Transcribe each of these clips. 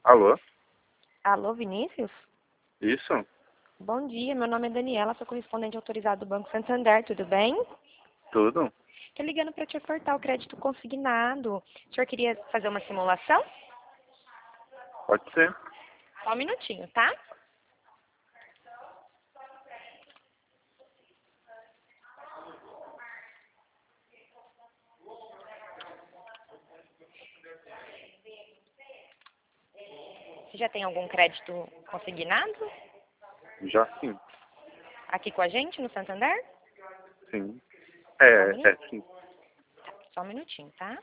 Alô? Alô, Vinícius? Isso? Bom dia, meu nome é Daniela, sou correspondente autorizado do Banco Santander, tudo bem? Tudo? Estou ligando para te ofertar o crédito consignado. O senhor queria fazer uma simulação? Pode ser. Só um minutinho, tá? Você já tem algum crédito consignado Já sim. aqui com a gente no Santander? Sim. Sim. Só um minutinho, tá?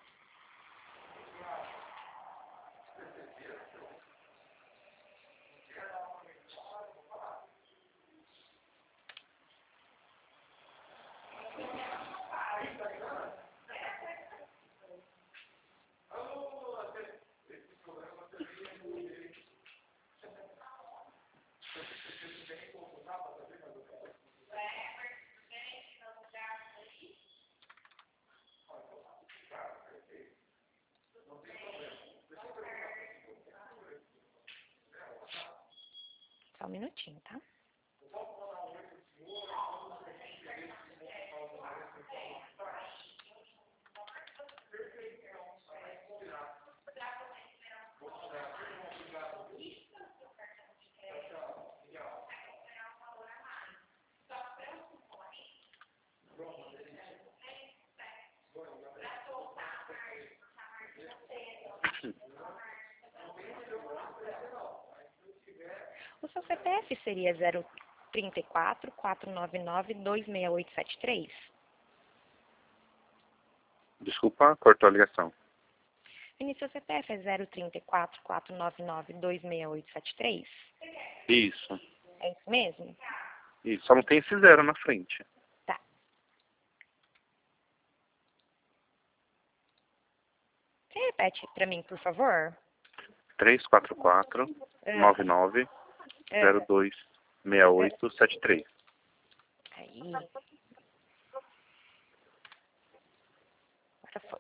Só um minutinho, tá? O seu CPF seria 034-499-26873? Desculpa, cortou a ligação. Vinícius, seu CPF é 034-499-26873? Isso. É isso mesmo? Isso. Só não tem esse zero na frente. Tá. Você repete para mim, por favor? 344-99-02-6873. Aí. Agora foi.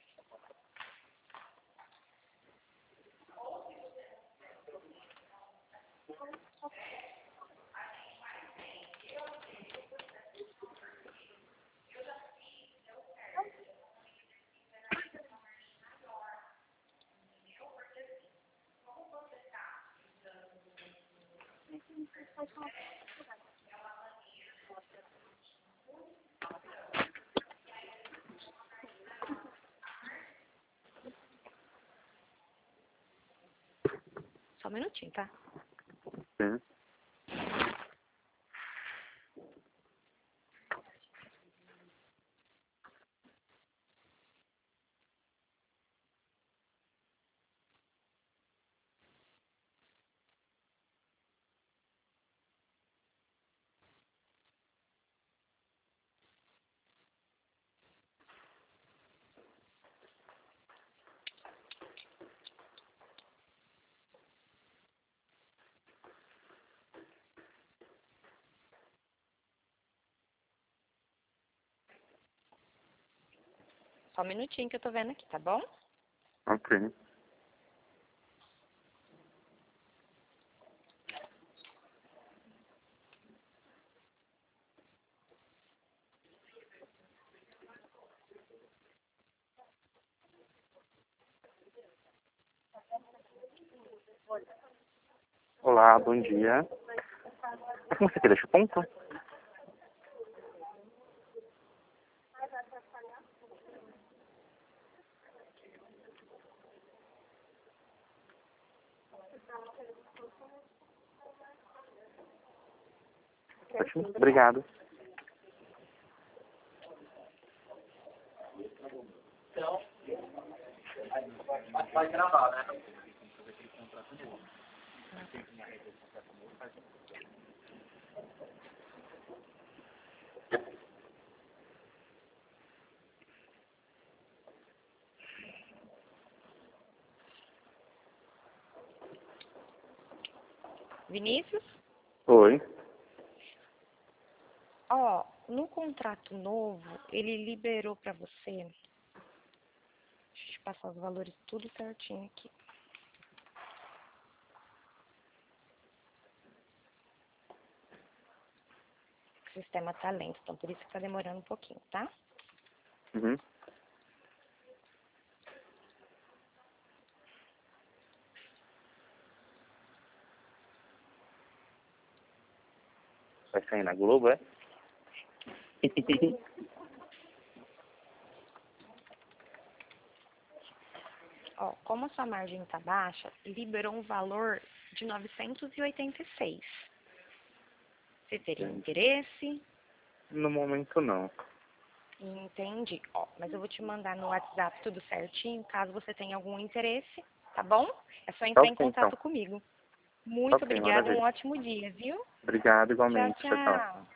Só um minutinho, tá? Sim. Só um minutinho que eu tô vendo aqui, tá bom? Ok. Olá, bom dia. É com você que deixa o ponto? Ótimo. Obrigado. Vai gravar, né? Vinícius? Oi. Ó, no contrato novo, ele liberou pra você. Deixa eu te passar os valores tudo certinho aqui. sistema tá lento, então por isso que tá demorando um pouquinho, tá? Uhum. Vai sair na Globo, é? Ó, como a sua margem tá baixa, liberou um valor de 986. Você teria interesse? No momento, não. Entendi. Ó, mas eu vou te mandar no WhatsApp tudo certinho, caso você tenha algum interesse, tá bom? É só Tá entrar em ok, então. contato comigo. Tá Muito ok, obrigada, um maravilha. ótimo dia, viu? Obrigado Tchau, igualmente. Tchau, tchau. tchau.